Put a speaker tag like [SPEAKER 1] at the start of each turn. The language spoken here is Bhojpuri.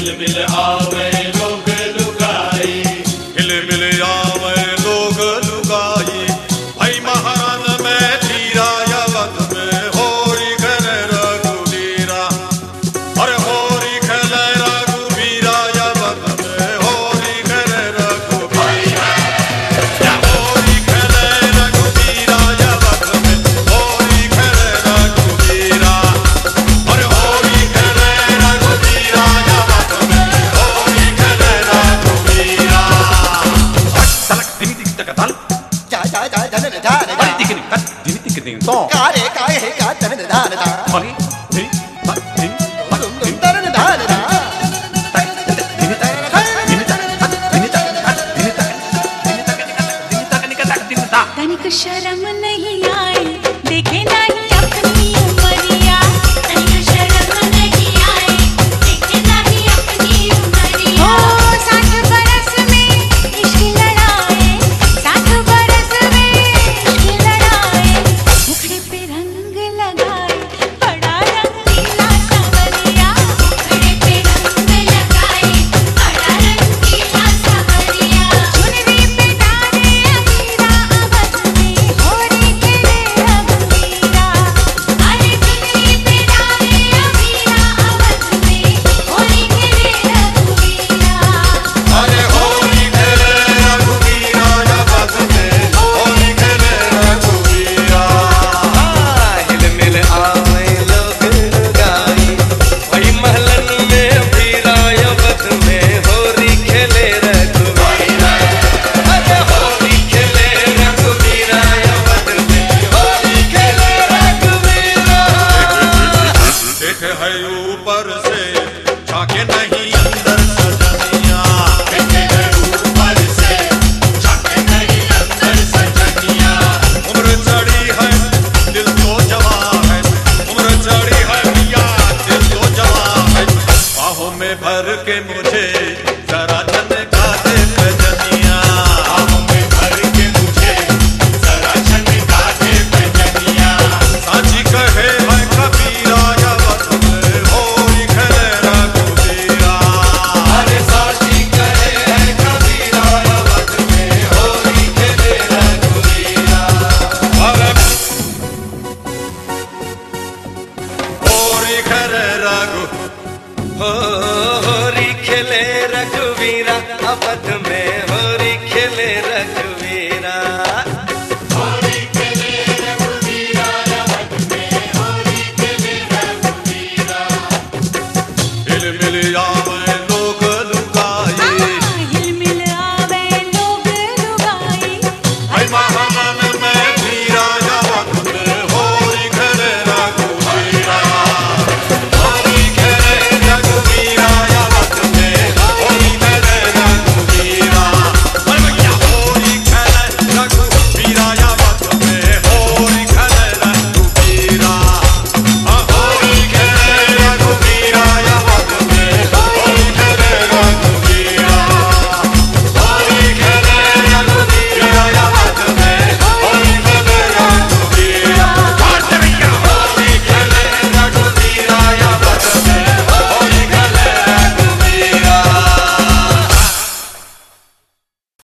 [SPEAKER 1] हिलमिल आवे लोग लुगाई,
[SPEAKER 2] हिलमिल आवे लोग लुगाई, भाई महाराज में धीरा यवत में होरी खेले रघुवीरा, अरे होरी खेले रघुवीरा यवत में होरी खेले रघुवीरा, होरी खेले रघुवीरा यवत में होरी खेले रघुवीरा, अरे होरी खेले रघुवीरा यवत में होरी खेले रघुवीरा। तलक दिनी दिक तक तल
[SPEAKER 3] जा जा जा धन धान धा
[SPEAKER 2] दिनी तक दिनी दिक दिन तो
[SPEAKER 3] कारे काय है का धन धान धा
[SPEAKER 2] होली दिनी तक दिनी
[SPEAKER 3] तुम धन धान धा
[SPEAKER 4] तनिक शर्म नहीं आए देखे नहीं अपनी उमरिया, तनिक शर्म नहीं आए देखे नहीं अपनी उमरिया। ओ 60 बरस में इश्क लड़ाए, 60 बरस में इश्क लड़ाए, मुखड़े पे रंग लगाए बड़ा रंगीला सांवरिया, मुखड़े पे रंग लगाए बड़ा रंगीला सांवरिया। चुनरी पे डाले अमीरा अवध में होरी खेले रघुवीरा, अरे चुनरी पे डाले अमीरा अवध में होरी खेले रघुवीरा।
[SPEAKER 2] अरे होली खेले रघुवीरा यवत में होली खेले रघुवीरा।
[SPEAKER 5] हिलमिल आवे लोग लुगाई, वही महलन में भीरा यवत में होरी खेले रघुवीरा, अरे होली खेले रघुवीरा यवत में होली खेले रघुवीरा।
[SPEAKER 2] देख है ऊपर से झाके नहीं अंदर सजनिया,
[SPEAKER 1] देखे है ऊपर से झाके नहीं अंदर सजनिया,
[SPEAKER 2] उम्र चढ़ी है दिल तो जवा है, उम्र चढ़ी है मिया दिल तो जवा है, बाहों में भर के मुझे जरा